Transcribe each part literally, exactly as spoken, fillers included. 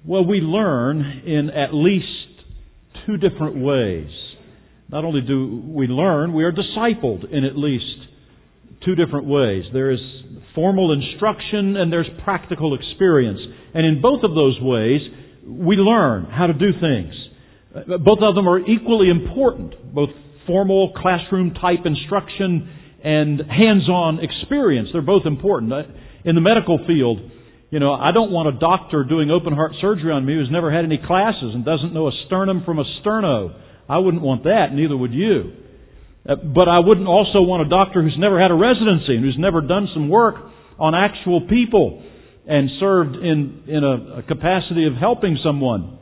Well, we learn in at least two different ways. Not only do we learn, we are discipled in at least two different ways. There is formal instruction and there's practical experience. And in both of those ways, we learn how to do things. Both of them are equally important, both formal classroom type instruction and hands-on experience. They're both important. In the medical field, you know, I don't want a doctor doing open heart surgery on me who's never had any classes and doesn't know a sternum from a sterno. I wouldn't want that, neither would you. But I wouldn't also want a doctor who's never had a residency and who's never done some work on actual people and served in, in a, a capacity of helping someone.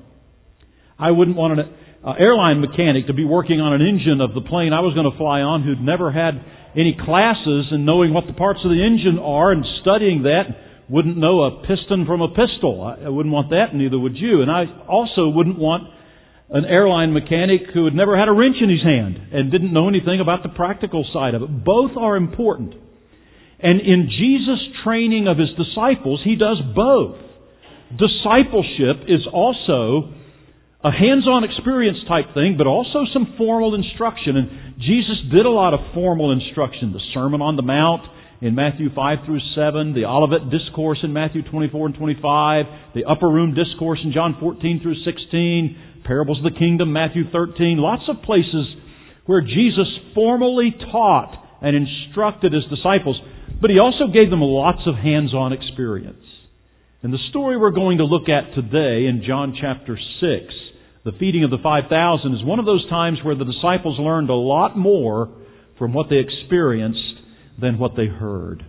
I wouldn't want an uh, airline mechanic to be working on an engine of the plane I was going to fly on who'd never had any classes in knowing what the parts of the engine are and studying that. Wouldn't know a piston from a pistol. I, I wouldn't want that, neither would you. And I also wouldn't want an airline mechanic who had never had a wrench in his hand and didn't know anything about the practical side of it. Both are important. And in Jesus' training of His disciples, He does both. Discipleship is also a hands-on experience type thing, but also some formal instruction. And Jesus did a lot of formal instruction. The Sermon on the Mount in Matthew five through seven, the Olivet Discourse in Matthew twenty-four and twenty-five, the Upper Room Discourse in John fourteen through sixteen, Parables of the Kingdom, Matthew thirteen, lots of places where Jesus formally taught and instructed His disciples, but He also gave them lots of hands-on experience. And the story we're going to look at today in John chapter six, the feeding of the five thousand, is one of those times where the disciples learned a lot more from what they experienced than what they heard.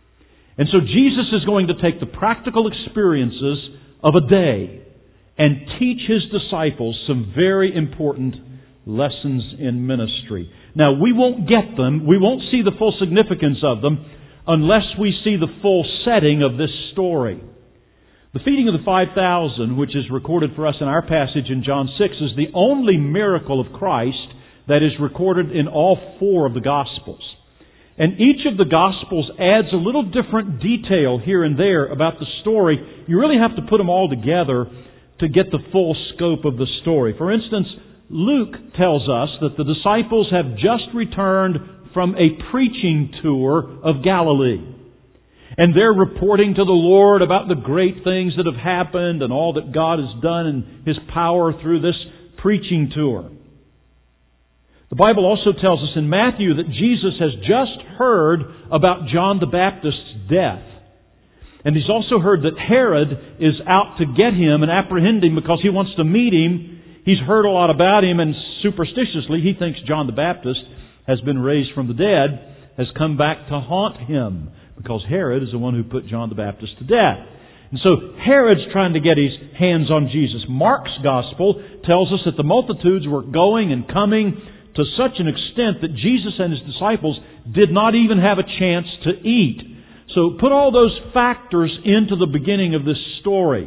And so Jesus is going to take the practical experiences of a day and teach His disciples some very important lessons in ministry. Now, we won't get them, we won't see the full significance of them unless we see the full setting of this story. The feeding of the five thousand, which is recorded for us in our passage in John six, is the only miracle of Christ that is recorded in all four of the Gospels. And each of the Gospels adds a little different detail here and there about the story. You really have to put them all together to get the full scope of the story. For instance, Luke tells us that the disciples have just returned from a preaching tour of Galilee. And they're reporting to the Lord about the great things that have happened and all that God has done in His power through this preaching tour. The Bible also tells us in Matthew that Jesus has just heard about John the Baptist's death. And He's also heard that Herod is out to get Him and apprehend Him because he wants to meet Him. He's heard a lot about Him, and superstitiously he thinks John the Baptist has been raised from the dead, has come back to haunt him, because Herod is the one who put John the Baptist to death. And so Herod's trying to get his hands on Jesus. Mark's Gospel tells us that the multitudes were going and coming to such an extent that Jesus and His disciples did not even have a chance to eat. So put all those factors into the beginning of this story.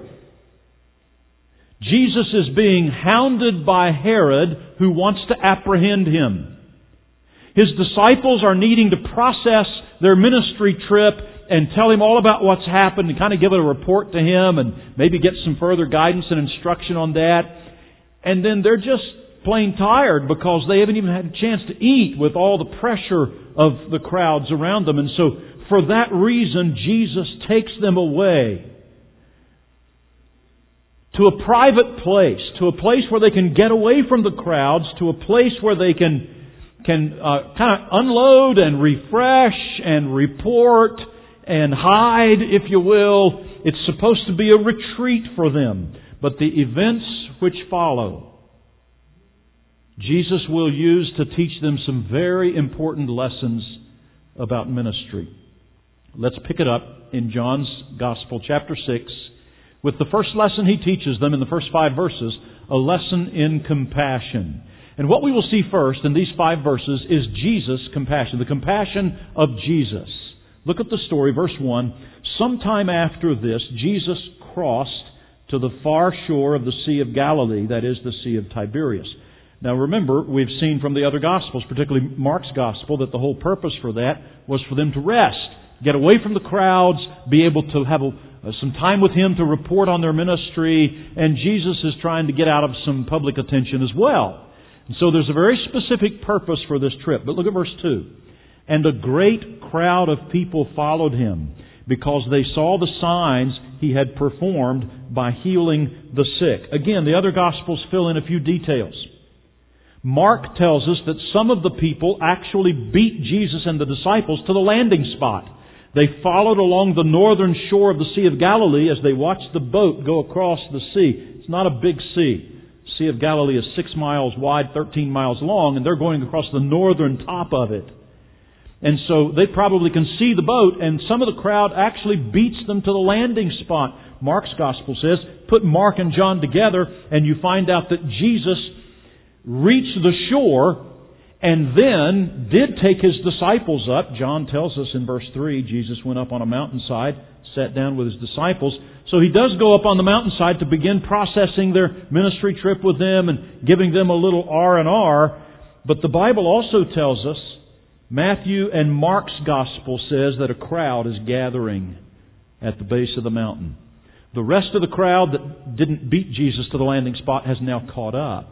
Jesus is being hounded by Herod, who wants to apprehend Him. His disciples are needing to process their ministry trip and tell Him all about what's happened and kind of give a report to Him and maybe get some further guidance and instruction on that. And then they're just plain tired because they haven't even had a chance to eat with all the pressure of the crowds around them. And so for that reason, Jesus takes them away to a private place, to a place where they can get away from the crowds, to a place where they can can uh, kind of unload and refresh and report and hide, if you will. It's supposed to be a retreat for them. But the events which follow, Jesus will use to teach them some very important lessons about ministry. Let's pick it up in John's Gospel, chapter six, with the first lesson He teaches them in the first five verses, a lesson in compassion. And what we will see first in these five verses is Jesus' compassion, the compassion of Jesus. Look at the story, verse one. Sometime after this, Jesus crossed to the far shore of the Sea of Galilee, that is, the Sea of Tiberias. Now remember, we've seen from the other Gospels, particularly Mark's Gospel, that the whole purpose for that was for them to rest, get away from the crowds, be able to have a, uh, some time with Him to report on their ministry, and Jesus is trying to get out of some public attention as well. And so there's a very specific purpose for this trip. But look at verse two. And a great crowd of people followed Him, because they saw the signs He had performed by healing the sick. Again, the other Gospels fill in a few details. Mark tells us that some of the people actually beat Jesus and the disciples to the landing spot. They followed along the northern shore of the Sea of Galilee as they watched the boat go across the sea. It's not a big sea. The Sea of Galilee is six miles wide, thirteen miles long, and they're going across the northern top of it. And so they probably can see the boat, and some of the crowd actually beats them to the landing spot. Mark's Gospel says, put Mark and John together, and you find out that Jesus reached the shore and then did take His disciples up. John tells us in verse three, Jesus went up on a mountainside, sat down with His disciples. So He does go up on the mountainside to begin processing their ministry trip with them and giving them a little R and R. But the Bible also tells us, Matthew and Mark's Gospel says that a crowd is gathering at the base of the mountain. The rest of the crowd that didn't beat Jesus to the landing spot has now caught up.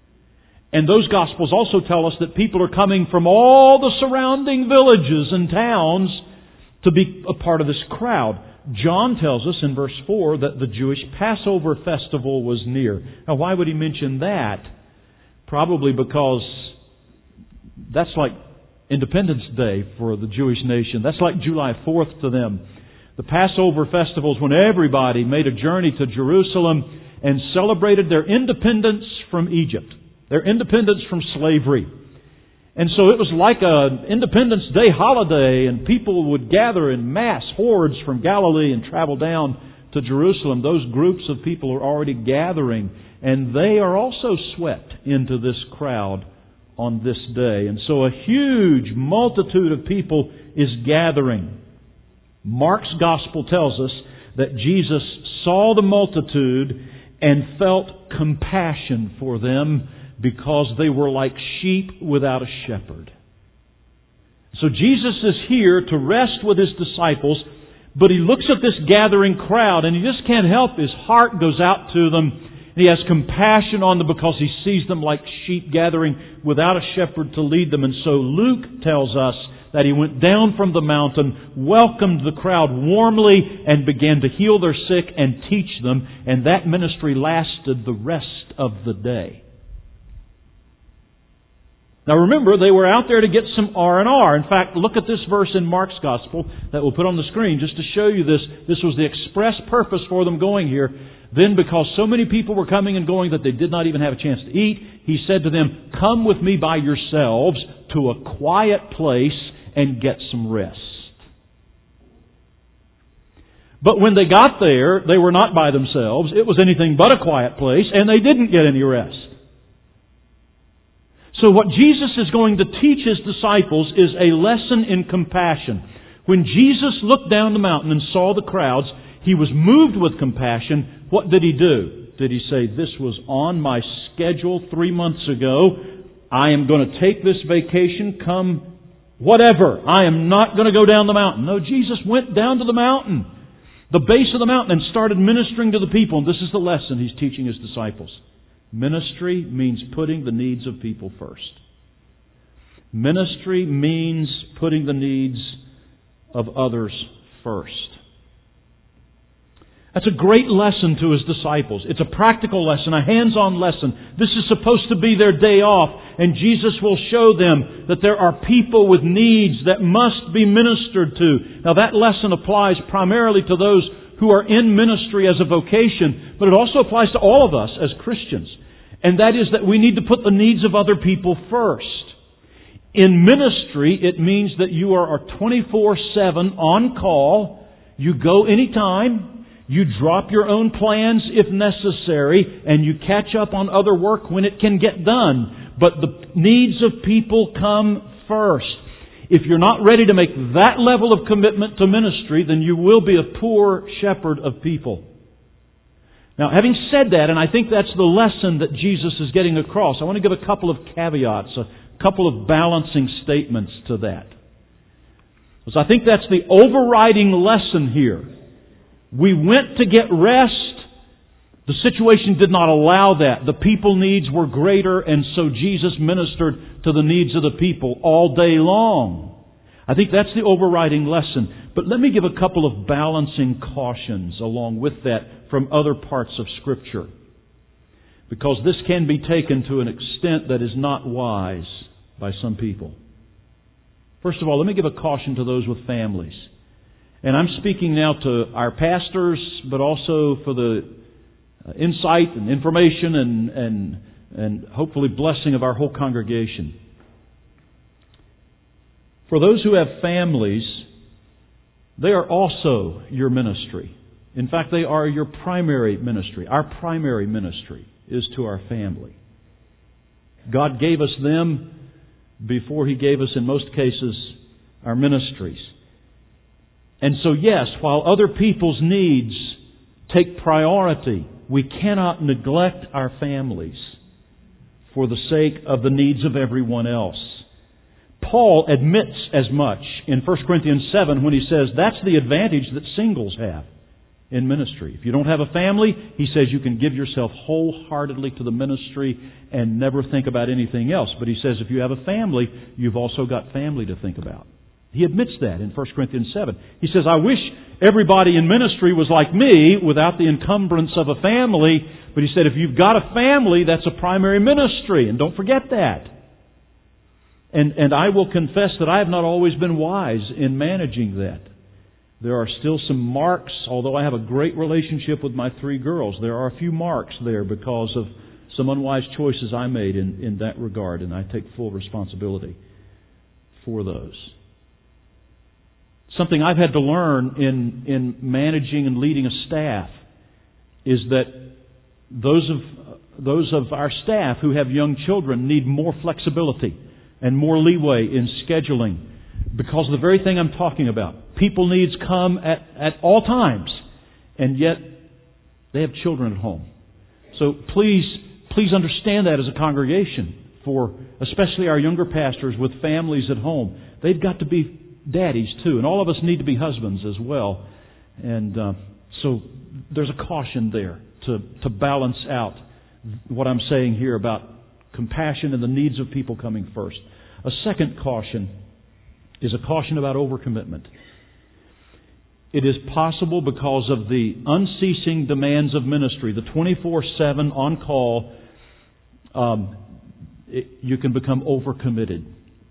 And those Gospels also tell us that people are coming from all the surrounding villages and towns to be a part of this crowd. John tells us in verse four that the Jewish Passover festival was near. Now, why would he mention that? Probably because that's like Independence Day for the Jewish nation. That's like July fourth to them. The Passover festival is when everybody made a journey to Jerusalem and celebrated their independence from Egypt, their independence from slavery. And so it was like an Independence Day holiday, and people would gather in mass hordes from Galilee and travel down to Jerusalem. Those groups of people are already gathering, and they are also swept into this crowd on this day. And so a huge multitude of people is gathering. Mark's Gospel tells us that Jesus saw the multitude and felt compassion for them because they were like sheep without a shepherd. So Jesus is here to rest with His disciples, but He looks at this gathering crowd and He just can't help. His heart goes out to them. He has compassion on them because He sees them like sheep gathering without a shepherd to lead them. And so Luke tells us that He went down from the mountain, welcomed the crowd warmly, and began to heal their sick and teach them. And that ministry lasted the rest of the day. Now remember, they were out there to get some R and R. In fact, look at this verse in Mark's Gospel that we'll put on the screen just to show you this. This was the express purpose for them going here. Then, because so many people were coming and going that they did not even have a chance to eat, He said to them, come with me by yourselves to a quiet place and get some rest. But when they got there, they were not by themselves. It was anything but a quiet place, and they didn't get any rest. So what Jesus is going to teach His disciples is a lesson in compassion. When Jesus looked down the mountain and saw the crowds, He was moved with compassion. What did He do? Did He say, this was on my schedule three months ago. I am going to take this vacation, come whatever. I am not going to go down the mountain. No, Jesus went down to the mountain, the base of the mountain, and started ministering to the people. And this is the lesson He's teaching His disciples. Ministry means putting the needs of people first. Ministry means putting the needs of others first. That's a great lesson to His disciples. It's a practical lesson, a hands-on lesson. This is supposed to be their day off, and Jesus will show them that there are people with needs that must be ministered to. Now that lesson applies primarily to those who are in ministry as a vocation, but it also applies to all of us as Christians. And that is that we need to put the needs of other people first. In ministry, it means that you are twenty-four seven on call. You go anytime. You drop your own plans if necessary, and you catch up on other work when it can get done. But the needs of people come first. If you're not ready to make that level of commitment to ministry, then you will be a poor shepherd of people. Now, having said that, and I think that's the lesson that Jesus is getting across, I want to give a couple of caveats, a couple of balancing statements to that. Because I think that's the overriding lesson here. We went to get rest. The situation did not allow that. The people needs were greater, and so Jesus ministered to the needs of the people all day long. I think that's the overriding lesson. But let me give a couple of balancing cautions along with that from other parts of Scripture, because this can be taken to an extent that is not wise by some people. First of all, let me give a caution to those with families. And I'm speaking now to our pastors, but also for the insight and information and, and, and hopefully blessing of our whole congregation. For those who have families, they are also your ministry. In fact, they are your primary ministry. Our primary ministry is to our family. God gave us them before He gave us, in most cases, our ministries. And so, yes, while other people's needs take priority, we cannot neglect our families for the sake of the needs of everyone else. Paul admits as much in First Corinthians seven when he says that's the advantage that singles have in ministry. If you don't have a family, he says you can give yourself wholeheartedly to the ministry and never think about anything else. But he says if you have a family, you've also got family to think about. He admits that in First Corinthians seven. He says, I wish everybody in ministry was like me without the encumbrance of a family. But he said, if you've got a family, that's a primary ministry. And don't forget that. And, and I will confess that I have not always been wise in managing that. There are still some marks, although I have a great relationship with my three girls. There are a few marks there because of some unwise choices I made in, in that regard. And I take full responsibility for those. Something I've had to learn in, in managing and leading a staff is that those of, those of our staff who have young children need more flexibility and more leeway in scheduling because of the very thing I'm talking about. People needs come at, at all times, and yet they have children at home. So please, please understand that as a congregation for especially our younger pastors with families at home. They've got to be daddies too, and all of us need to be husbands as well. And uh, so there's a caution there to, to balance out what I'm saying here about compassion and the needs of people coming first. A second caution is a caution about overcommitment. It is possible because of the unceasing demands of ministry, the twenty-four seven on call, um, it, you can become overcommitted.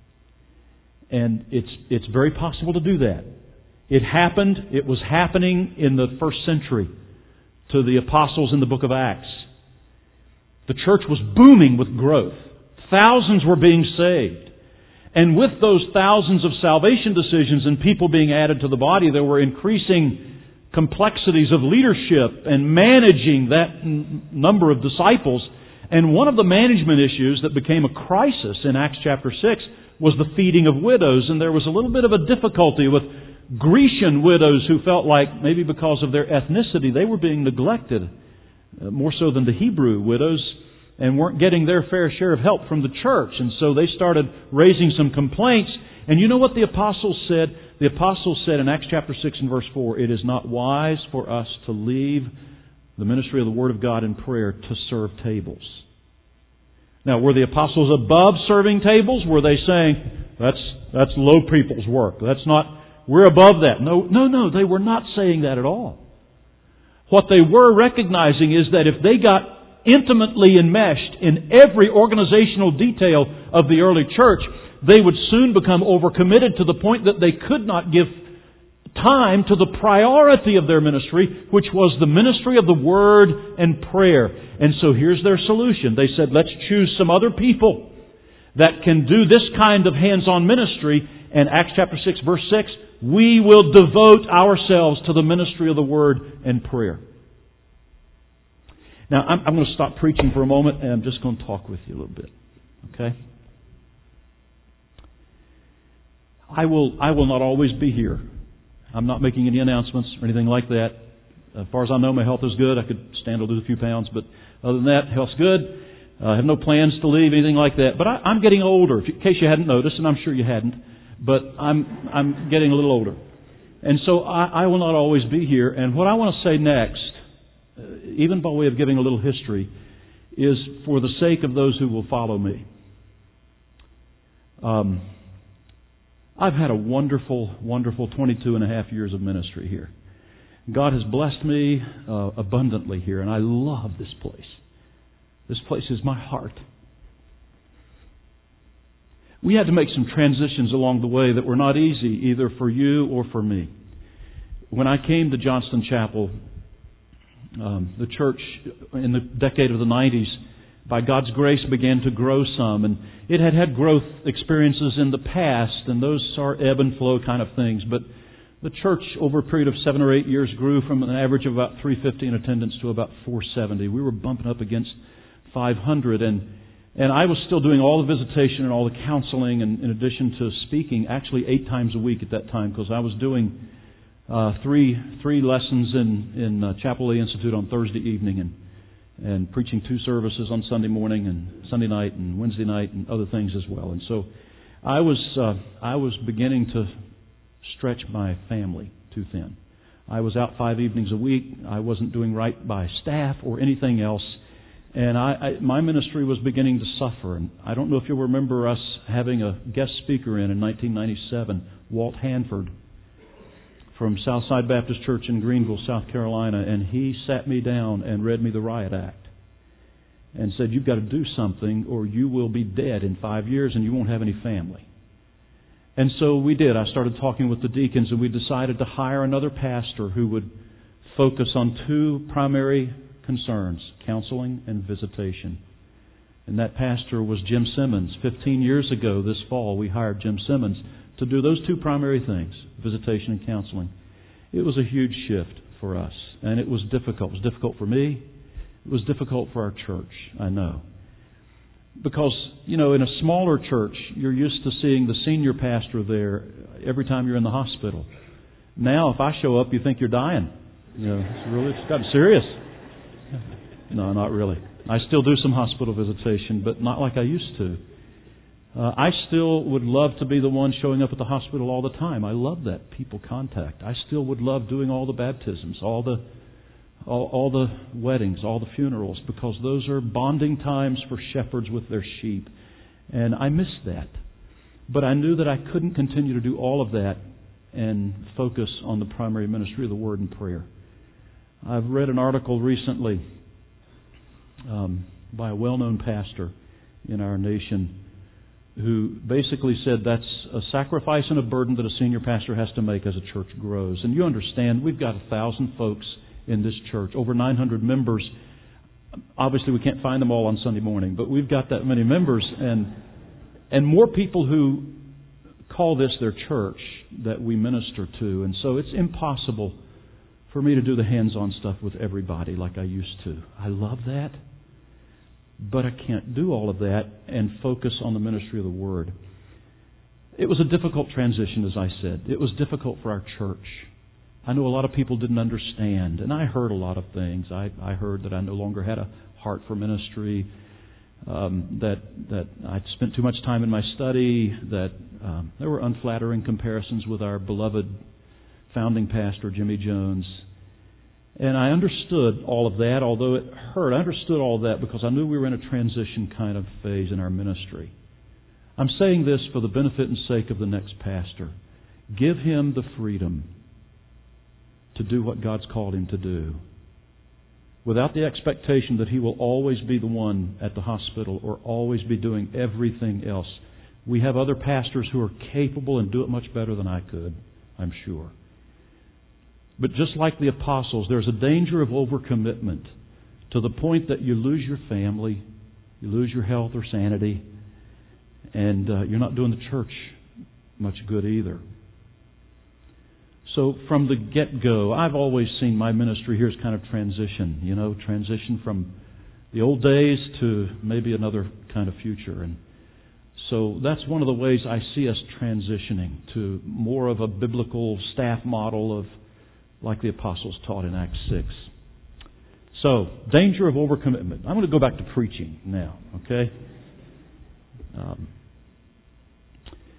And it's it's very possible to do that. It happened, it was happening in the first century to the apostles in the book of Acts. The church was booming with growth. Thousands were being saved. And with those thousands of salvation decisions and people being added to the body, there were increasing complexities of leadership and managing that n- number of disciples. And one of the management issues that became a crisis in Acts chapter six was the feeding of widows. And there was a little bit of a difficulty with Grecian widows who felt like maybe because of their ethnicity they were being neglected, uh, more so than the Hebrew widows, and weren't getting their fair share of help from the church. And so they started raising some complaints. And you know what the apostles said? The apostles said in Acts chapter six and verse four, it is not wise for us to leave the ministry of the Word of God in prayer to serve tables. Now, were the apostles above serving tables? Were they saying, that's that's low people's work. That's not, we're above that. No, no, no, they were not saying that at all. What they were recognizing is that if they got intimately enmeshed in every organizational detail of the early church, they would soon become overcommitted to the point that they could not give time to the priority of their ministry, which was the ministry of the Word and prayer. And so here's their solution. They said, let's choose some other people that can do this kind of hands-on ministry. And Acts chapter six, verse six, we will devote ourselves to the ministry of the Word and prayer. Now, I'm, I'm going to stop preaching for a moment, and I'm just going to talk with you a little bit. Okay? I will, I will not always be here. I'm not making any announcements or anything like that. As far as I know, my health is good. I could stand to lose a few pounds, but other than that, health's good. Uh, I have no plans to leave, anything like that. But I, I'm getting older, in case you hadn't noticed, and I'm sure you hadn't. But I'm I'm getting a little older. And so I, I will not always be here. And what I want to say next, uh, even by way of giving a little history, is for the sake of those who will follow me. Um, I've had a wonderful, wonderful twenty-two and a half years of ministry here. God has blessed me uh, abundantly here, and I love this place. This place is my heart. We had to make some transitions along the way that were not easy, either for you or for me. When I came to Johnston Chapel, um, the church in the decade of the nineties, by God's grace, began to grow some. And it had had growth experiences in the past, and those are ebb and flow kind of things. But the church, over a period of seven or eight years, grew from an average of about three hundred fifty in attendance to about four hundred seventy. We were bumping up against five hundred, and And I was still doing all the visitation and all the counseling, and in addition to speaking, actually eight times a week at that time, because I was doing uh, three three lessons in in uh, Chapel Lee Institute on Thursday evening, and and preaching two services on Sunday morning and Sunday night and Wednesday night and other things as well. And so I was uh, I was beginning to stretch my family too thin. I was out five evenings a week. I wasn't doing right by staff or anything else. And I, I, my ministry was beginning to suffer. And I don't know if you'll remember us having a guest speaker in in nineteen ninety-seven, Walt Hanford from Southside Baptist Church in Greenville, South Carolina. And he sat me down and read me the Riot Act and said, "You've got to do something or you will be dead in five years and you won't have any family." And so we did. I started talking with the deacons, and we decided to hire another pastor who would focus on two primary concerns: counseling and visitation. And that pastor was Jim Simmons. Fifteen years ago this fall, we hired Jim Simmons to do those two primary things, visitation and counseling. It was a huge shift for us, and it was difficult. It was difficult for me. It was difficult for our church, I know. Because, you know, in a smaller church, you're used to seeing the senior pastor there every time you're in the hospital. Now, if I show up, you think you're dying. You know, it's really, it's gotten serious. No, not really. I still do some hospital visitation, but not like I used to. Uh, I still would love to be the one showing up at the hospital all the time. I love that people contact. I still would love doing all the baptisms, all the all, all the weddings, all the funerals, because those are bonding times for shepherds with their sheep. And I miss that. But I knew that I couldn't continue to do all of that and focus on the primary ministry of the Word and prayer. I've read an article recently um, by a well-known pastor in our nation who basically said that's a sacrifice and a burden that a senior pastor has to make as a church grows. And you understand, we've got a thousand folks in this church, over nine hundred members. Obviously, we can't find them all on Sunday morning, but we've got that many members, and and more people who call this their church that we minister to. And so it's impossible for me to do the hands-on stuff with everybody like I used to. I love that, but I can't do all of that and focus on the ministry of the Word. It was a difficult transition, as I said. It was difficult for our church. I know a lot of people didn't understand, and I heard a lot of things. I, I heard that I no longer had a heart for ministry, um, that that I'd spent too much time in my study, that um, there were unflattering comparisons with our beloved founding pastor, Jimmy Jones. And I understood all of that, although it hurt. I understood all of that because I knew we were in a transition kind of phase in our ministry. I'm saying this for the benefit and sake of the next pastor. Give him the freedom to do what God's called him to do, without the expectation that he will always be the one at the hospital or always be doing everything else. We have other pastors who are capable and do it much better than I could, I'm sure. But just like the apostles, there's a danger of overcommitment to the point that you lose your family, you lose your health or sanity, and uh, you're not doing the church much good either. So from the get-go, I've always seen my ministry here as kind of transition, you know, transition from the old days to maybe another kind of future. And so that's one of the ways I see us transitioning to more of a biblical staff model of like the apostles taught in Acts six. So, danger of overcommitment. I'm going to go back to preaching now, okay? Um,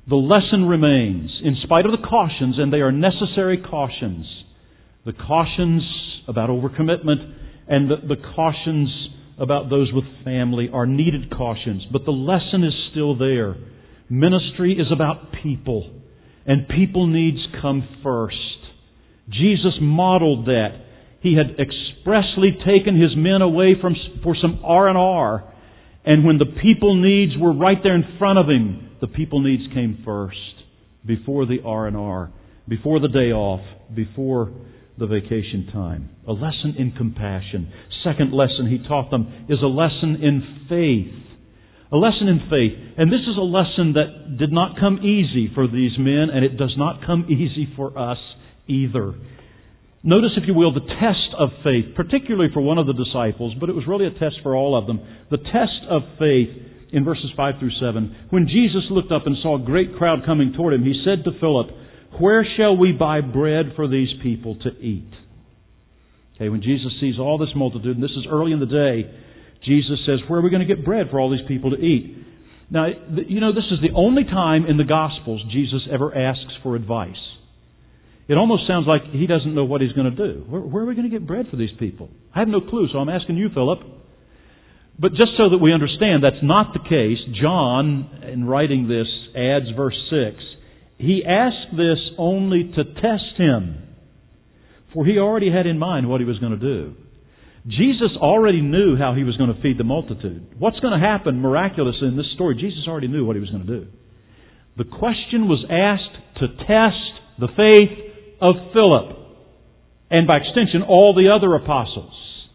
the lesson remains, in spite of the cautions, and they are necessary cautions. The cautions about overcommitment and the, the cautions about those with family are needed cautions. But the lesson is still there. Ministry is about people, and people needs come first. Jesus modeled that. He had expressly taken His men away from for some R and R, and when the people needs were right there in front of Him, the people needs came first, before the R and R, before the day off, before the vacation time. A lesson in compassion. Second lesson He taught them is a lesson in faith. A lesson in faith. And this is a lesson that did not come easy for these men, and it does not come easy for us either. Notice, if you will, the test of faith, particularly for one of the disciples, but it was really a test for all of them. The test of faith in verses five through seven. When Jesus looked up and saw a great crowd coming toward Him, He said to Philip, "Where shall we buy bread for these people to eat?" Okay, when Jesus sees all this multitude, and this is early in the day, Jesus says, where are we going to get bread for all these people to eat? Now, you know, this is the only time in the Gospels Jesus ever asks for advice. It almost sounds like He doesn't know what He's going to do. Where, where are we going to get bread for these people? I have no clue, so I'm asking you, Philip. But just so that we understand that's not the case, John, in writing this, adds verse six. He asked this only to test Him, for He already had in mind what He was going to do. Jesus already knew how He was going to feed the multitude. What's going to happen miraculously in this story, Jesus already knew what He was going to do. The question was asked to test the faith of Philip, and by extension, all the other apostles.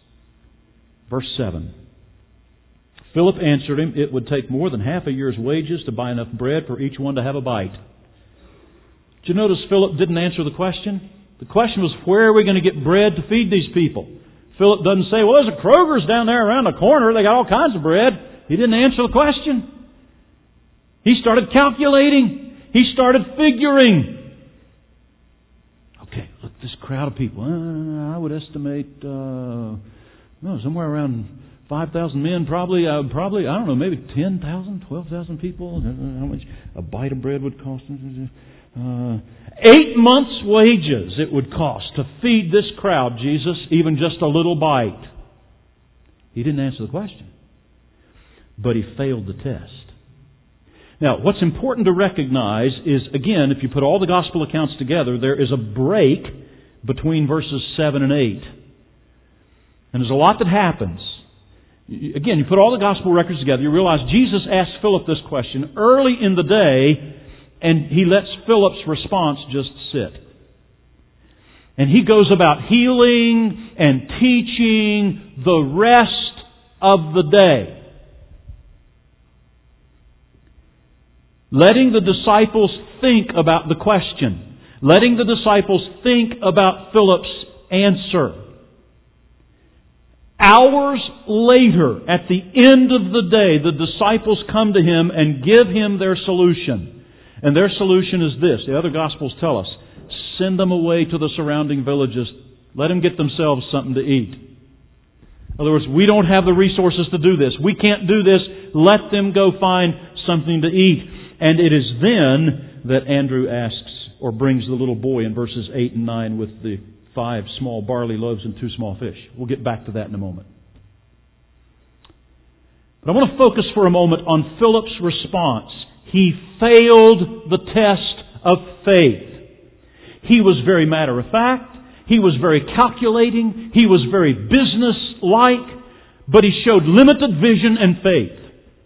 Verse seven. Philip answered Him, "It would take more than half a year's wages to buy enough bread for each one to have a bite." Did you notice Philip didn't answer the question? The question was, where are we going to get bread to feed these people? Philip doesn't say, well, there's a Kroger's down there around the corner. They got all kinds of bread. He didn't answer the question. He started calculating. He started figuring. Okay, look, this crowd of people. Uh, I would estimate, uh, no, somewhere around five thousand men, probably, uh, probably, I don't know, maybe ten thousand, twelve thousand people. How much a bite of bread would cost? Uh, eight months' wages it would cost to feed this crowd, Jesus, even just a little bite. He didn't answer the question, but He failed the test. Now, what's important to recognize is, again, if you put all the gospel accounts together, there is a break between verses seven and eight. And there's a lot that happens. Again, you put all the gospel records together, you realize Jesus asked Philip this question early in the day, and He lets Philip's response just sit. And he goes about healing and teaching the rest of the day, letting the disciples think about the question, letting the disciples think about Philip's answer. Hours later, at the end of the day, the disciples come to Him and give Him their solution. And their solution is this. The other Gospels tell us, send them away to the surrounding villages. Let them get themselves something to eat. In other words, we don't have the resources to do this. We can't do this. Let them go find something to eat. And it is then that Andrew asks, or brings the little boy in verses eight and nine with the five small barley loaves and two small fish. We'll get back to that in a moment. But I want to focus for a moment on Philip's response. He failed the test of faith. He was very matter of fact. He was very calculating. He was very business-like. But he showed limited vision and faith.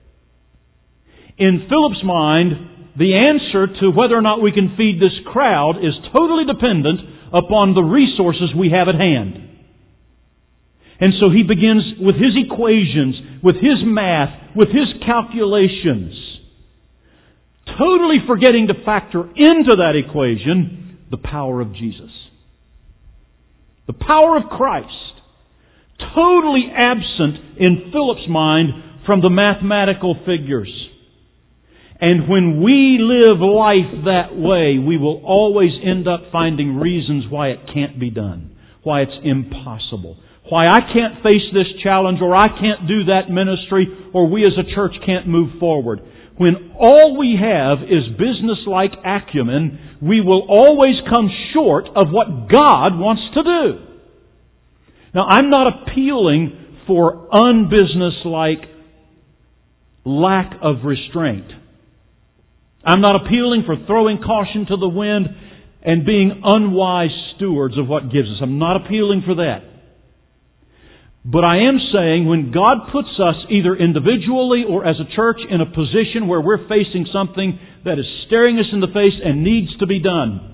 In Philip's mind, the answer to whether or not we can feed this crowd is totally dependent upon the resources we have at hand. And so he begins with his equations, with his math, with his calculations, totally forgetting to factor into that equation the power of Jesus. The power of Christ. Totally absent in Philip's mind from the mathematical figures. And when we live life that way, we will always end up finding reasons why it can't be done. Why it's impossible. Why I can't face this challenge, or I can't do that ministry, or we as a church can't move forward. when all we have is business-like acumen, we will always come short of what God wants to do. Now, I'm not appealing for unbusinesslike lack of restraint. I'm not appealing for throwing caution to the wind and being unwise stewards of what gives us. I'm not appealing for that. But I am saying when God puts us either individually or as a church in a position where we're facing something that is staring us in the face and needs to be done,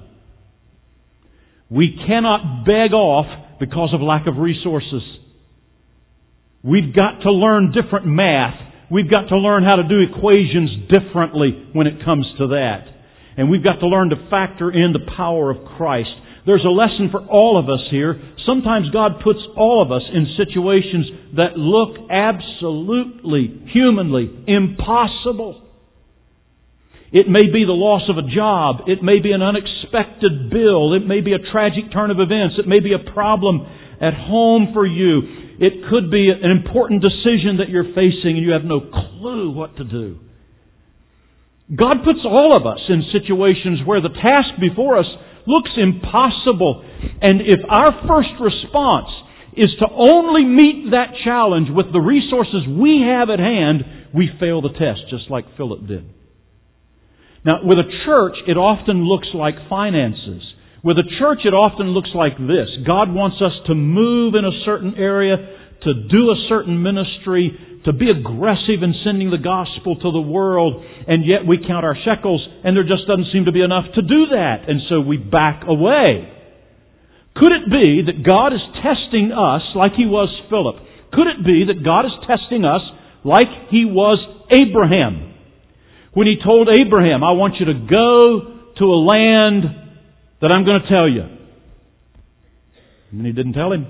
we cannot beg off because of lack of resources. We've got to learn different math. We've got to learn how to do equations differently when it comes to that. And we've got to learn to factor in the power of Christ. There's a lesson for all of us here. Sometimes God puts all of us in situations that look absolutely, humanly impossible. It may be the loss of a job. It may be an unexpected bill. It may be a tragic turn of events. It may be a problem at home for you. It could be an important decision that you're facing and you have no clue what to do. God puts all of us in situations where the task before us looks impossible. And if our first response is to only meet that challenge with the resources we have at hand, we fail the test, just like Philip did. Now, with a church, it often looks like finances. With a church, it often looks like this. God wants us to move in a certain area, to do a certain ministry, to be aggressive in sending the gospel to the world, and yet we count our shekels, and there just doesn't seem to be enough to do that, and so we back away. Could it be that God is testing us like He was Philip? Could it be that God is testing us like He was Abraham? When He told Abraham, I want you to go to a land that I'm going to tell you. And He didn't tell him.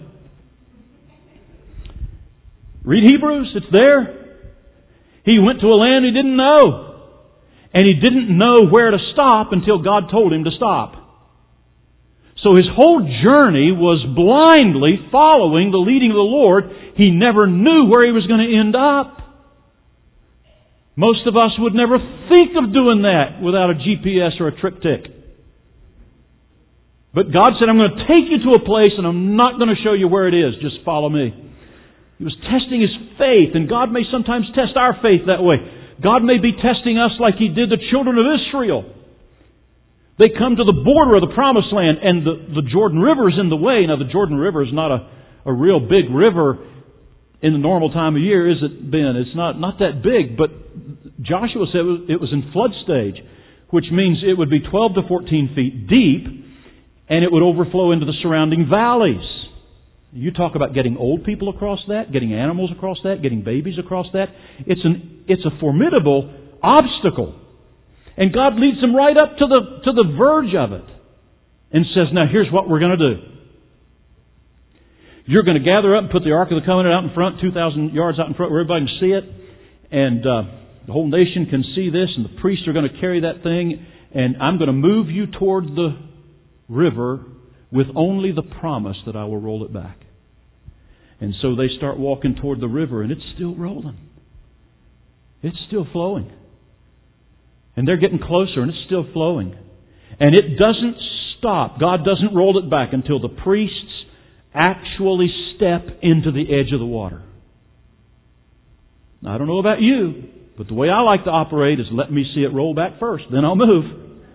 Read Hebrews, it's there. He went to a land he didn't know. And he didn't know where to stop until God told him to stop. So his whole journey was blindly following the leading of the Lord. He never knew where he was going to end up. Most of us would never think of doing that without a G P S or a triptych. But God said, I'm going to take you to a place and I'm not going to show you where it is. Just follow me. He was testing his faith, and God may sometimes test our faith that way. God may be testing us like He did the children of Israel. They come to the border of the Promised Land, and the, the Jordan River is in the way. Now, the Jordan River is not a, a real big river in the normal time of year, is it, Ben? It's not, not that big, but Joshua said it was, it was in flood stage, which means it would be twelve to fourteen feet deep, and it would overflow into the surrounding valleys. You talk about getting old people across that, getting animals across that, getting babies across that. It's an it's a formidable obstacle. And God leads them right up to the to the verge of it and says, now here's what we're going to do. You're going to gather up and put the Ark of the Covenant out in front, two thousand yards out in front where everybody can see it. And uh, the whole nation can see this, and the priests are going to carry that thing. And I'm going to move you toward the river with only the promise that I will roll it back. And so they start walking toward the river, and it's still rolling. It's still flowing. And they're getting closer, and it's still flowing. And it doesn't stop. God doesn't roll it back until the priests actually step into the edge of the water. Now, I don't know about you, but the way I like to operate is let me see it roll back first, then I'll move.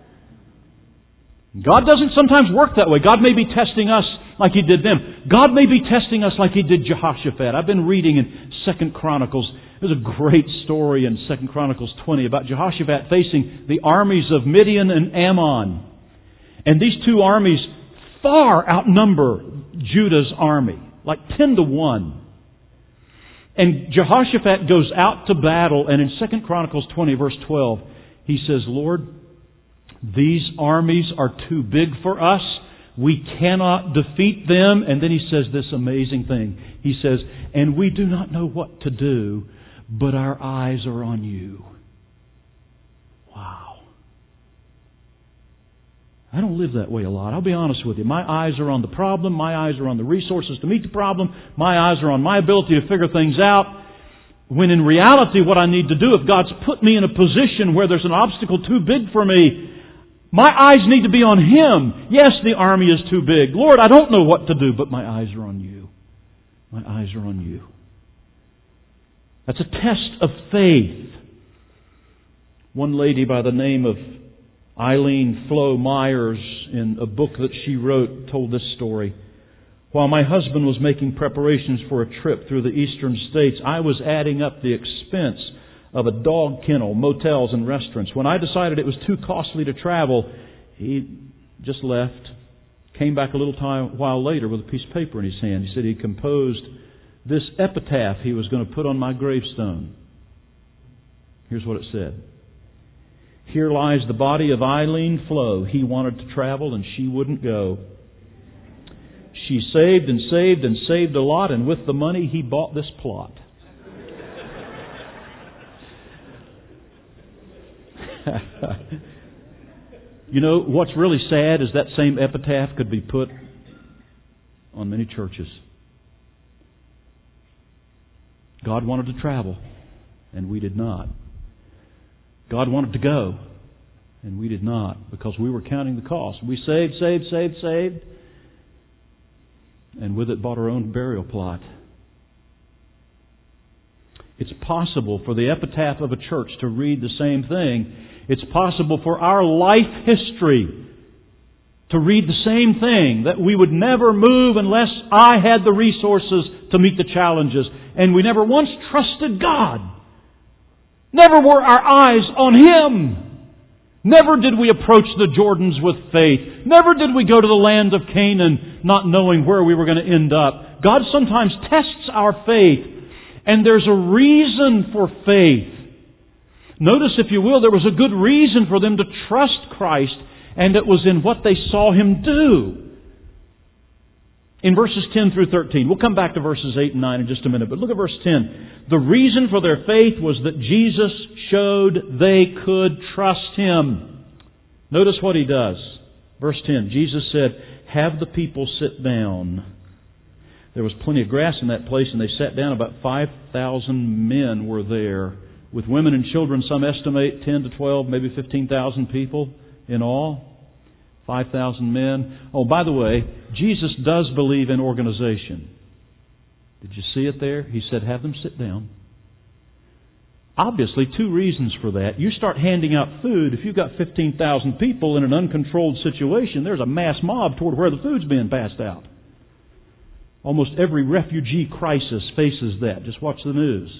God doesn't sometimes work that way. God may be testing us like He did them. God may be testing us like He did Jehoshaphat. I've been reading in Second Chronicles. There's a great story in Second Chronicles twenty about Jehoshaphat facing the armies of Midian and Ammon. And these two armies far outnumber Judah's army, like ten to one. And Jehoshaphat goes out to battle, and in Second Chronicles twenty, verse twelve, he says, Lord, these armies are too big for us. We cannot defeat them. And then he says this amazing thing. He says, and we do not know what to do, but our eyes are on you. Wow. I don't live that way a lot. I'll be honest with you. My eyes are on the problem. My eyes are on the resources to meet the problem. My eyes are on my ability to figure things out. When in reality what I need to do, if God's put me in a position where there's an obstacle too big for me, my eyes need to be on Him. Yes, the army is too big. Lord, I don't know what to do, but my eyes are on You. My eyes are on You. That's a test of faith. One lady by the name of Eileen Flo Myers, in a book that she wrote, told this story. While my husband was making preparations for a trip through the eastern states, I was adding up the expense of a dog kennel, motels, and restaurants. When I decided it was too costly to travel, he just left, came back a little time while later with a piece of paper in his hand. He said he composed this epitaph he was going to put on my gravestone. Here's what it said. Here lies the body of Eileen Flo. He wanted to travel and she wouldn't go. She saved and saved and saved a lot, and with the money he bought this plot. You know, what's really sad is that same epitaph could be put on many churches. God wanted to travel, and we did not. God wanted to go, and we did not, because we were counting the cost. We saved, saved, saved, saved, and with it bought our own burial plot. It's possible for the epitaph of a church to read the same thing. It's possible for our life history to read the same thing, that we would never move unless I had the resources to meet the challenges. And we never once trusted God. Never were our eyes on Him. Never did we approach the Jordans with faith. Never did we go to the land of Canaan not knowing where we were going to end up. God sometimes tests our faith, and there's a reason for faith. Notice, if you will, there was a good reason for them to trust Christ, and it was in what they saw Him do. In verses ten through thirteen, we'll come back to verses eight and nine in just a minute, but look at verse ten. The reason for their faith was that Jesus showed they could trust Him. Notice what He does. Verse ten, Jesus said, "Have the people sit down." There was plenty of grass in that place, and they sat down. About five thousand men were there, with women and children. Some estimate ten to twelve, maybe fifteen thousand people in all. five thousand men. Oh, by the way, Jesus does believe in organization. Did you see it there? He said, have them sit down. Obviously, two reasons for that. You start handing out food. If you've got fifteen thousand people in an uncontrolled situation, there's a mass mob toward where the food's being passed out. Almost every refugee crisis faces that. Just watch the news.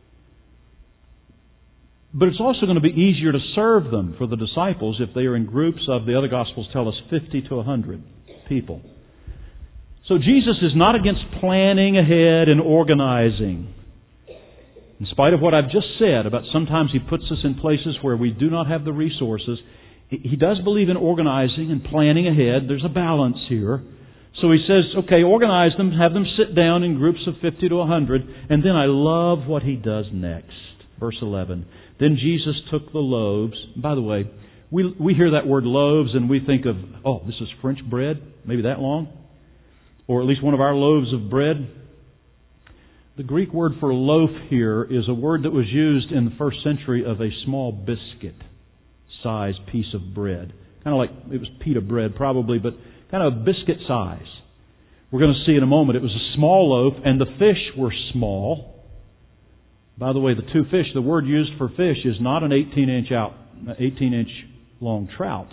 But it's also going to be easier to serve them for the disciples if they are in groups of, the other Gospels tell us, fifty to one hundred people. So Jesus is not against planning ahead and organizing. In spite of what I've just said about sometimes He puts us in places where we do not have the resources, He does believe in organizing and planning ahead. There's a balance here. So He says, okay, organize them, have them sit down in groups of fifty to one hundred, and then I love what He does next. Verse eleven. Then Jesus took the loaves. By the way, we we hear that word loaves and we think of, oh, this is French bread, maybe that long, or at least one of our loaves of bread. The Greek word for loaf here is a word that was used in the first century of a small biscuit-sized piece of bread. Kind of like, it was pita bread probably, but kind of biscuit size. We're going to see in a moment it was a small loaf, and the fish were small. By the way, the two fish, the word used for fish is not an eighteen inch out, eighteen inch long trout.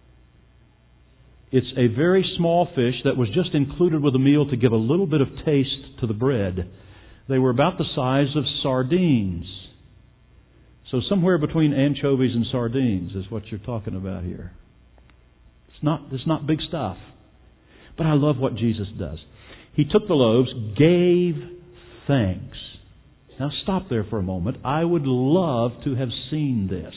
It's a very small fish that was just included with a meal to give a little bit of taste to the bread. They were about the size of sardines. So somewhere between anchovies and sardines is what you're talking about here. It's not, it's not big stuff. But I love what Jesus does. He took the loaves, gave thanks. Now stop there for a moment. I would love to have seen this.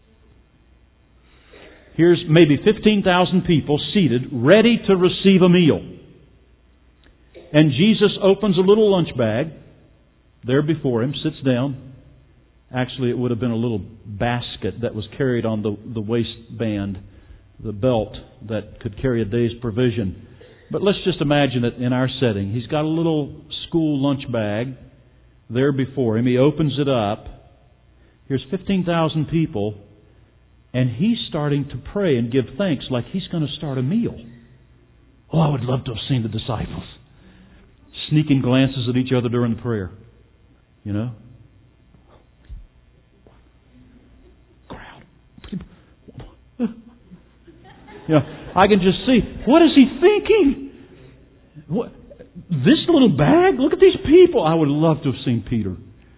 Here's maybe fifteen thousand people seated, ready to receive a meal. And Jesus opens a little lunch bag there before Him, sits down. Actually, it would have been a little basket that was carried on the, the waistband, the belt that could carry a day's provision. But let's just imagine it in our setting. He's got a little school lunch bag there before him. He opens it up. Here's fifteen thousand people, and he's starting to pray and give thanks like he's going to start a meal. Oh, I would love to have seen the disciples sneaking glances at each other during the prayer. You know? Crowd. You know, I can just see, what is he thinking? What, this little bag? Look at these people. I would love to have seen Peter.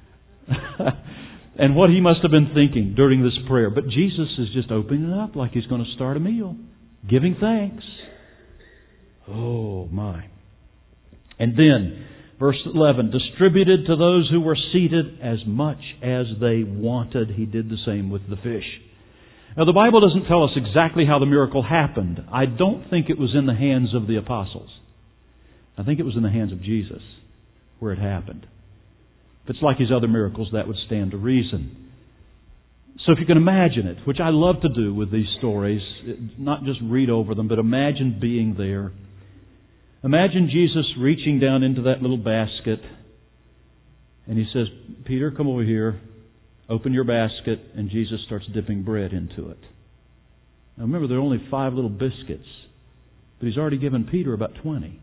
And what he must have been thinking during this prayer. But Jesus is just opening it up like he's going to start a meal. Giving thanks. Oh, my. And then, verse eleven, distributed to those who were seated as much as they wanted. He did the same with the fish. Now, the Bible doesn't tell us exactly how the miracle happened. I don't think it was in the hands of the apostles. I think it was in the hands of Jesus where it happened. If it's like his other miracles, that would stand to reason. So if you can imagine it, which I love to do with these stories, not just read over them, but imagine being there. Imagine Jesus reaching down into that little basket, and he says, Peter, come over here, open your basket, and Jesus starts dipping bread into it. Now remember, there are only five little biscuits, but he's already given Peter about twenty.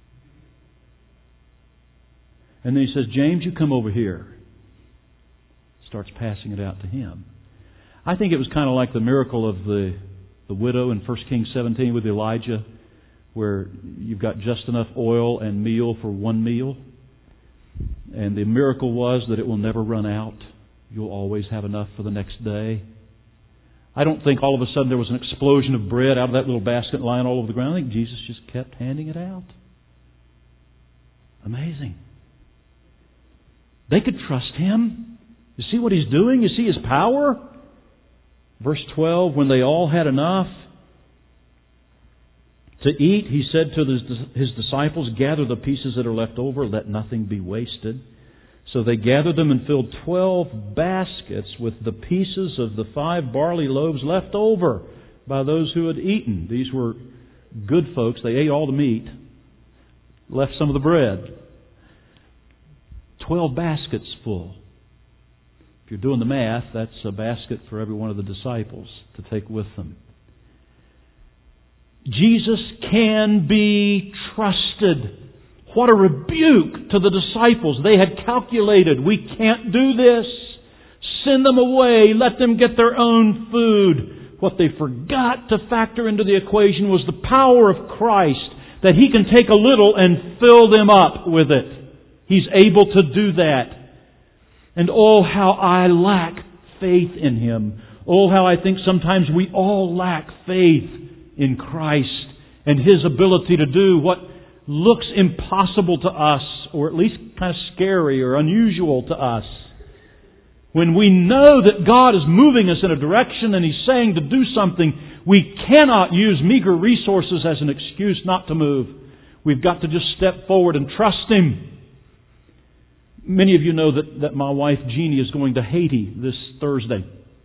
And then he says, James, you come over here. Starts passing it out to him. I think it was kind of like the miracle of the, the widow in First Kings seventeen with Elijah, where you've got just enough oil and meal for one meal. And the miracle was that it will never run out. You'll always have enough for the next day. I don't think all of a sudden there was an explosion of bread out of that little basket lying all over the ground. I think Jesus just kept handing it out. Amazing. They could trust Him. You see what He's doing? You see His power? Verse twelve, when they all had enough to eat, He said to His disciples, gather the pieces that are left over, let nothing be wasted. So they gathered them and filled twelve baskets with the pieces of the five barley loaves left over by those who had eaten. These were good folks. They ate all the meat, left some of the bread. Twelve baskets full. If you're doing the math, that's a basket for every one of the disciples to take with them. Jesus can be trusted. What a rebuke to the disciples. They had calculated, we can't do this. Send them away. Let them get their own food. What they forgot to factor into the equation was the power of Christ, that He can take a little and fill them up with it. He's able to do that. And oh, how I lack faith in Him. Oh, how I think sometimes we all lack faith in Christ and His ability to do what looks impossible to us, or at least kind of scary or unusual to us. When we know that God is moving us in a direction and He's saying to do something, we cannot use meager resources as an excuse not to move. We've got to just step forward and trust Him. Many of you know that, that my wife Jeannie is going to Haiti this Thursday.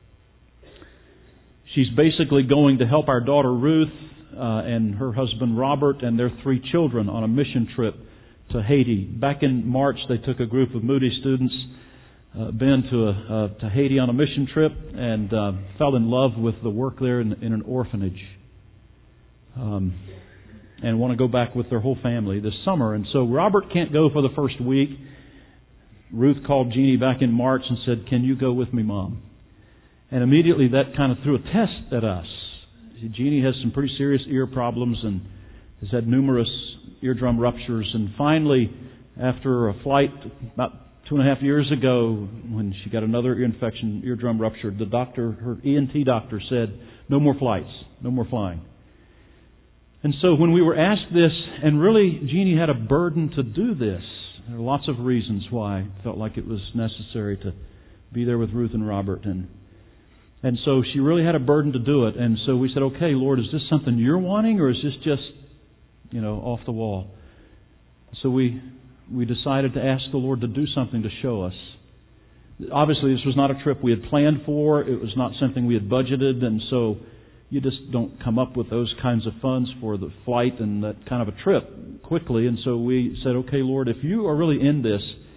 She's basically going to help our daughter Ruth uh, and her husband Robert and their three children on a mission trip to Haiti. Back in March, they took a group of Moody students, uh, been to a, uh, to Haiti on a mission trip, and uh, fell in love with the work there in, in an orphanage, um, and want to go back with their whole family this summer. And so Robert can't go for the first week. Ruth called Jeannie back in March and said, "Can you go with me, Mom?" And immediately that kind of threw a test at us. Jeannie has some pretty serious ear problems and has had numerous eardrum ruptures. And finally, after a flight about two and a half years ago, when she got another ear infection, eardrum ruptured, the doctor, her E N T doctor said, no more flights, no more flying. And so when we were asked this, and really Jeannie had a burden to do this, there are lots of reasons why I felt like it was necessary to be there with Ruth and Robert. And and so she really had a burden to do it. And so we said, okay, Lord, is this something you're wanting, or is this just, you know, off the wall? So we we decided to ask the Lord to do something to show us. Obviously, this was not a trip we had planned for. It was not something we had budgeted. And so you just don't come up with those kinds of funds for the flight and that kind of a trip quickly. And so we said, okay, Lord, if you are really in this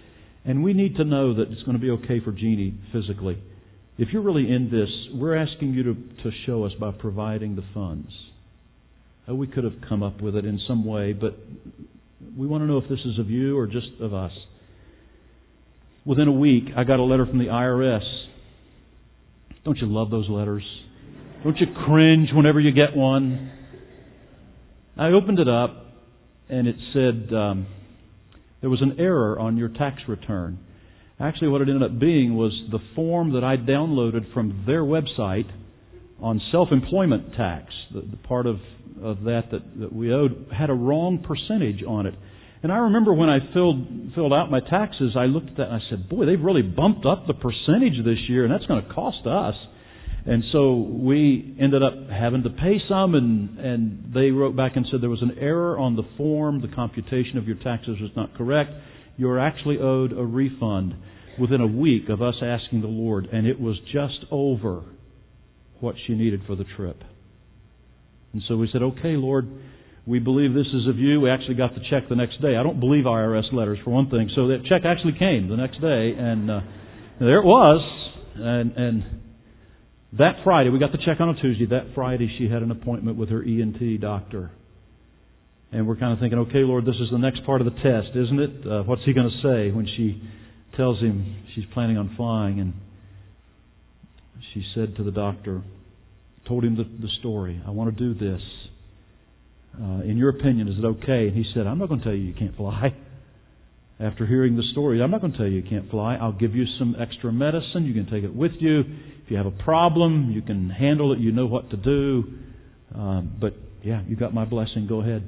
And we need to know that it's going to be okay for Jeannie physically. If you're really in this, we're asking you to, to show us by providing the funds. Oh, we could have come up with it in some way, but we want to know if this is of you or just of us. Within a week, I got a letter from the I R S. Don't you love those letters? Don't you cringe whenever you get one? I opened it up, and it said um, there was an error on your tax return. Actually, what it ended up being was the form that I downloaded from their website on self-employment tax, the, the part of, of that, that that we owed, had a wrong percentage on it. And I remember when I filled filled out my taxes, I looked at that and I said, boy, they've really bumped up the percentage this year, and that's going to cost us. And so we ended up having to pay some, and, and they wrote back and said there was an error on the form. The computation of your taxes was not correct. You're actually owed a refund within a week of us asking the Lord, and it was just over what she needed for the trip. And so we said, okay, Lord, we believe this is of you. We actually got the check the next day. I don't believe I R S letters, for one thing. So that check actually came the next day, and uh, there it was. And, and that Friday, we got the check on a Tuesday. That Friday, she had an appointment with her E N T doctor. And we're kind of thinking, okay, Lord, this is the next part of the test, isn't it? Uh, what's He going to say when she tells Him she's planning on flying? And she said to the doctor, told him the, the story. I want to do this. Uh, in your opinion, is it okay? And he said, I'm not going to tell you you can't fly. After hearing the story, I'm not going to tell you you can't fly. I'll give you some extra medicine. You can take it with you. If you have a problem, you can handle it. You know what to do. Um, but yeah, you got my blessing. Go ahead.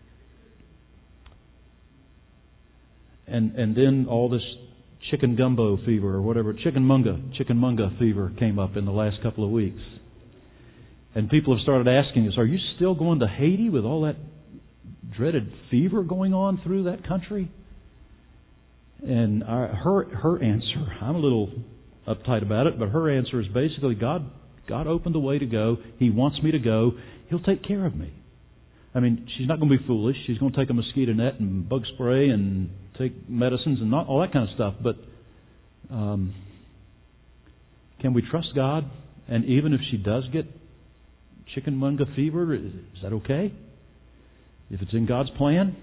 And and then all this chicken gumbo fever or whatever, chicken munga, chicken munga fever came up in the last couple of weeks. And people have started asking us, are you still going to Haiti with all that dreaded fever going on through that country? And our, her her answer, I'm a little uptight about it, but her answer is basically, God God opened the way to go. He wants me to go. He'll take care of me. I mean, she's not going to be foolish. She's going to take a mosquito net and bug spray and take medicines and not all that kind of stuff. But um, can we trust God? And even if she does get chickenmunga fever, is that okay? If it's in God's plan?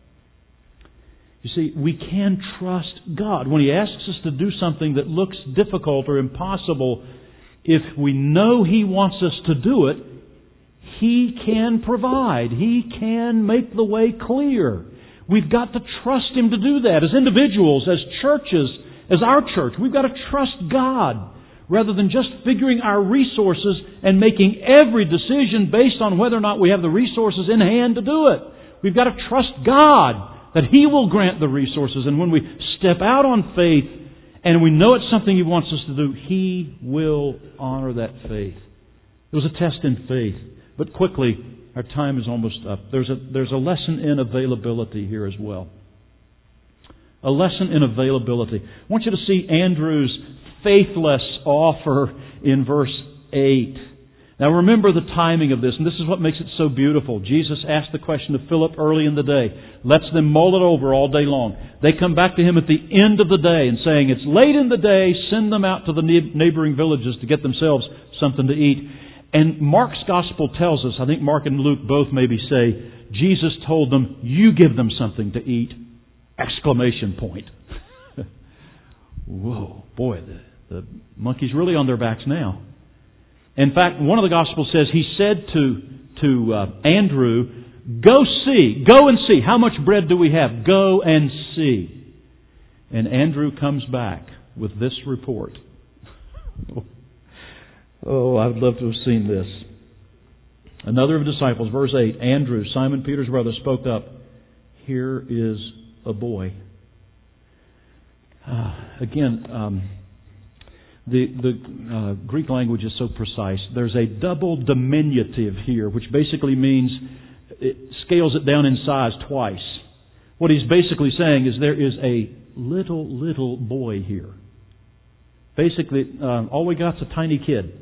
You see, we can trust God. When He asks us to do something that looks difficult or impossible, if we know He wants us to do it, He can provide. He can make the way clear. We've got to trust Him to do that. As individuals, as churches, as our church, we've got to trust God rather than just figuring our resources and making every decision based on whether or not we have the resources in hand to do it. We've got to trust God that He will grant the resources. And when we step out on faith and we know it's something He wants us to do, He will honor that faith. It was a test in faith. But quickly, our time is almost up. There's a, there's a lesson in availability here as well. A lesson in availability. I want you to see Andrew's faithless offer in verse eight. Now remember the timing of this, and this is what makes it so beautiful. Jesus asked the question of Philip early in the day, lets them mull it over all day long. They come back to Him at the end of the day and saying, it's late in the day, send them out to the neighboring villages to get themselves something to eat. And Mark's Gospel tells us, I think Mark and Luke both maybe say, Jesus told them, you give them something to eat! Exclamation point. Whoa, boy, the, the monkey's really on their backs now. In fact, one of the Gospels says, He said to, to uh, Andrew, go see, go and see, how much bread do we have? Go and see. And Andrew comes back with this report. Oh, I would love to have seen this. Another of the disciples, verse eight, Andrew, Simon Peter's brother, spoke up. Here is a boy. Uh, again, um, the, the uh, Greek language is so precise. There's a double diminutive here, which basically means it scales it down in size twice. What he's basically saying is there is a little, little boy here. Basically, uh, all we got's a tiny kid.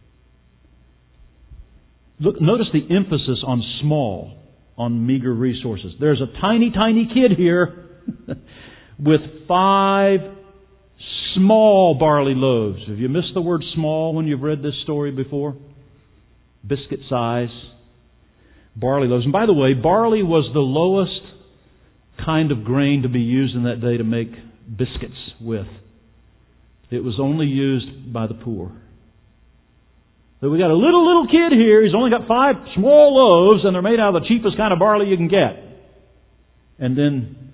Look, notice the emphasis on small, on meager resources. There's a tiny, tiny kid here with five small barley loaves. Have you missed the word small when you've read this story before? Biscuit size barley loaves. And by the way, barley was the lowest kind of grain to be used in that day to make biscuits with. It was only used by the poor. So we got a little, little kid here. He's only got five small loaves, and they're made out of the cheapest kind of barley you can get. And then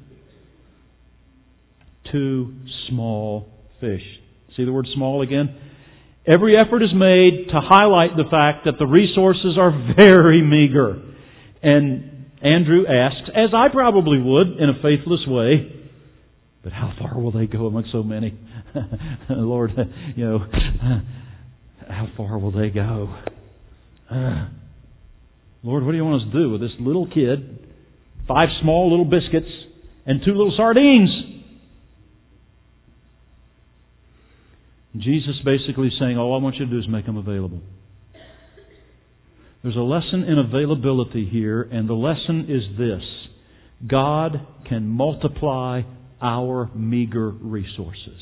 two small fish. See the word small again? Every effort is made to highlight the fact that the resources are very meager. And Andrew asks, as I probably would in a faithless way, but how far will they go among so many? Lord, you know, how far will they go? Uh, Lord, what do you want us to do with this little kid, five small little biscuits, and two little sardines? Jesus basically saying, all I want you to do is make them available. There's a lesson in availability here, and the lesson is this. God can multiply our meager resources.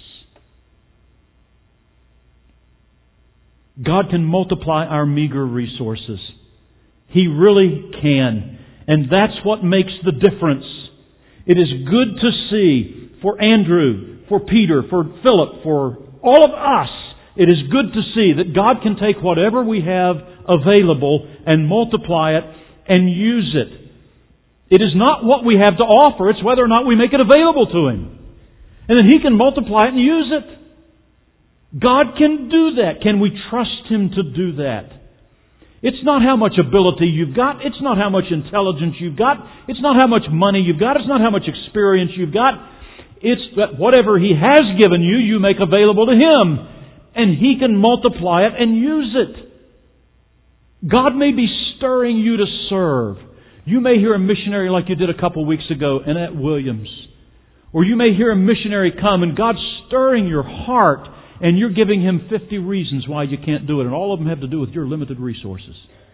God can multiply our meager resources. He really can. And that's what makes the difference. It is good to see for Andrew, for Peter, for Philip, for all of us. It is good to see that God can take whatever we have available and multiply it and use it. It is not what we have to offer, it's whether or not we make it available to Him. And then He can multiply it and use it. God can do that. Can we trust Him to do that? It's not how much ability you've got. It's not how much intelligence you've got. It's not how much money you've got. It's not how much experience you've got. It's that whatever He has given you, you make available to Him. And He can multiply it and use it. God may be stirring you to serve. You may hear a missionary like you did a couple weeks ago in at Williams. Or you may hear a missionary come and God's stirring your heart and you're giving him fifty reasons why you can't do it. And all of them have to do with your limited resources.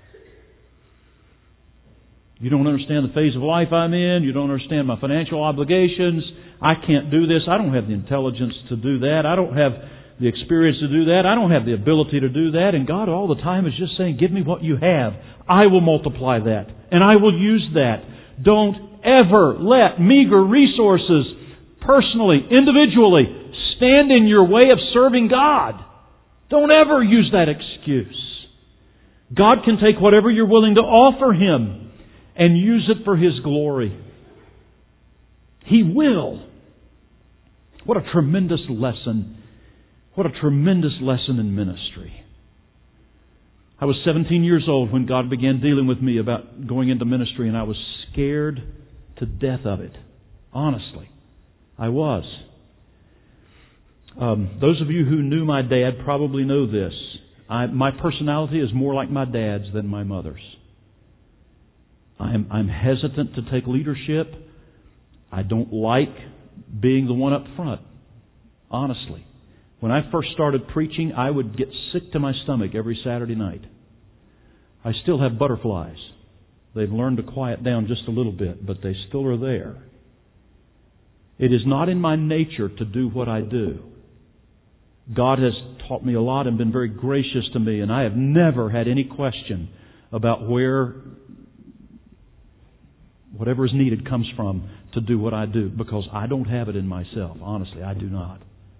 You don't understand the phase of life I'm in. You don't understand my financial obligations. I can't do this. I don't have the intelligence to do that. I don't have the experience to do that. I don't have the ability to do that. And God all the time is just saying, give me what you have. I will multiply that. And I will use that. Don't ever let meager resources, personally, individually, stand in your way of serving God. Don't ever use that excuse. God can take whatever you're willing to offer Him and use it for His glory. He will. What a tremendous lesson. What a tremendous lesson in ministry. I was seventeen years old when God began dealing with me about going into ministry, and I was scared to death of it. Honestly, I was. Um, those of you who knew my dad probably know this. I, my personality is more like my dad's than my mother's. I'm, I'm hesitant to take leadership. I don't like being the one up front. Honestly. When I first started preaching, I would get sick to my stomach every Saturday night. I still have butterflies. They've learned to quiet down just a little bit, but they still are there. It is not in my nature to do what I do. God has taught me a lot and been very gracious to me, and I have never had any question about where whatever is needed comes from to do what I do, because I don't have it in myself. Honestly, I do not.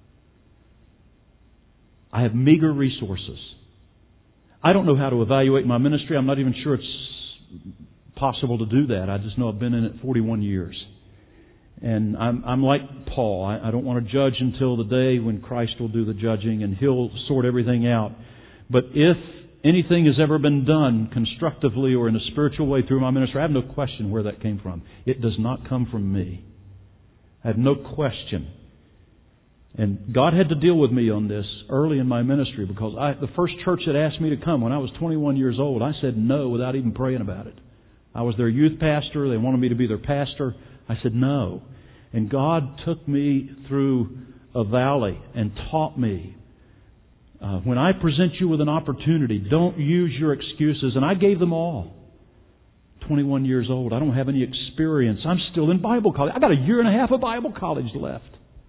I have meager resources. I don't know how to evaluate my ministry. I'm not even sure it's possible to do that. I just know I've been in it forty-one years. And I'm, I'm like Paul. I, I don't want to judge until the day when Christ will do the judging and He'll sort everything out. But if anything has ever been done constructively or in a spiritual way through my ministry, I have no question where that came from. It does not come from me. I have no question. And God had to deal with me on this early in my ministry, because I, the first church that asked me to come when I was twenty-one years old, I said no without even praying about it. I was their youth pastor. They wanted me to be their pastor. I said no. And God took me through a valley and taught me, uh, when I present you with an opportunity, don't use your excuses. And I gave them all. twenty-one years old. I don't have any experience. I'm still in Bible college. I got a year and a half of Bible college left.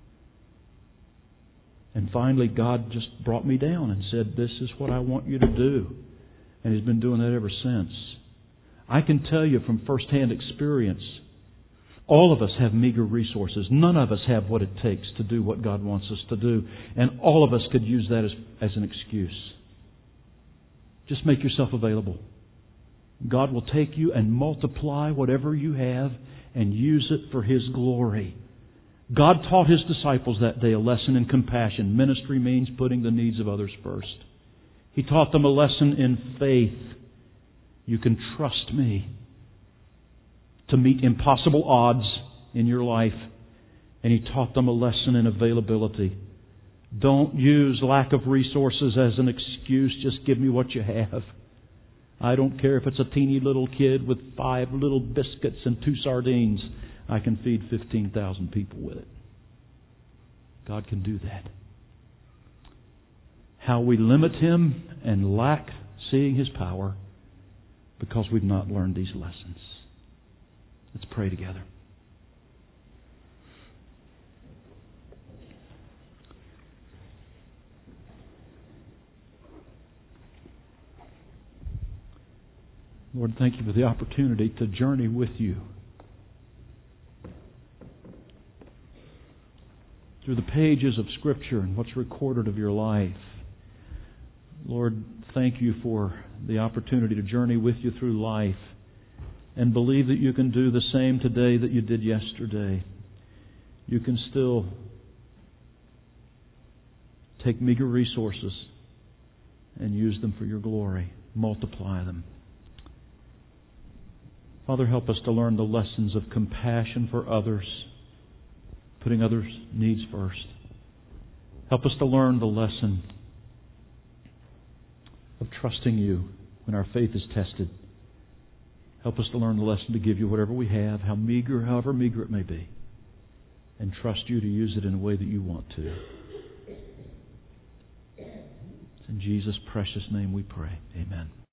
And finally, God just brought me down and said, this is what I want you to do. And He's been doing that ever since. I can tell you from firsthand experience, all of us have meager resources. None of us have what it takes to do what God wants us to do. And all of us could use that as, as an excuse. Just make yourself available. God will take you and multiply whatever you have and use it for His glory. God taught His disciples that day a lesson in compassion. Ministry means putting the needs of others first. He taught them a lesson in faith. You can trust me to meet impossible odds in your life. And He taught them a lesson in availability. Don't use lack of resources as an excuse. Just give me what you have. I don't care if it's a teeny little kid with five little biscuits and two sardines. I can feed fifteen thousand people with it. God can do that. How we limit Him and lack seeing His power because we've not learned these lessons. Let's pray together. Lord, thank You for the opportunity to journey with You through the pages of Scripture and what's recorded of Your life. Lord, thank You for the opportunity to journey with You through life and believe that You can do the same today that You did yesterday. You can still take meager resources and use them for Your glory. Multiply them. Father, help us to learn the lessons of compassion for others, putting others' needs first. Help us to learn the lesson of trusting You when our faith is tested. Help us to learn the lesson to give You whatever we have, how meager, however meager it may be, and trust You to use it in a way that You want to. It's in Jesus' precious name we pray. Amen.